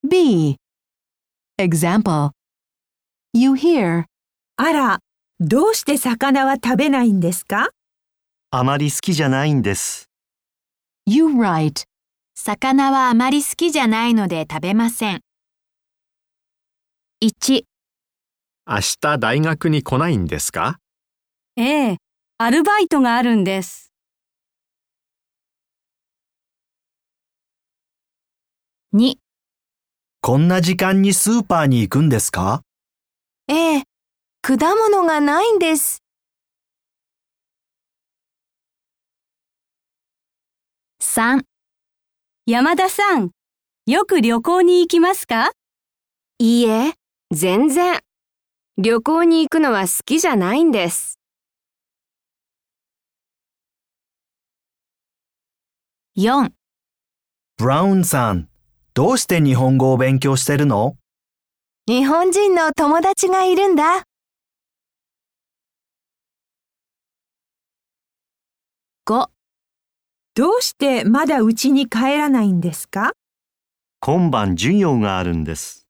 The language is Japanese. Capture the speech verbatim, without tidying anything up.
B. Example. You hear, あら、どうして魚は食べないんですか？ あまり好きじゃないんです。 You write, 魚はあまり好きじゃないので食べません。いち、 明日大学に来ないんですか？ ええ、アルバイトがあるんです。 に、 こんな時間にスーパーに行くんですか？ ええ、果物がないんです。さん、 山田さん、よく旅行に行きますか？ いいえ、全然。旅行に行くのは好きじゃないんです。 よん、 ブラウンさん、どうして日本語を勉強してるの？ 日本人の友達がいるんだ。ご、 どうしてまだ家に帰らないんですか？ 今晩授業があるんです。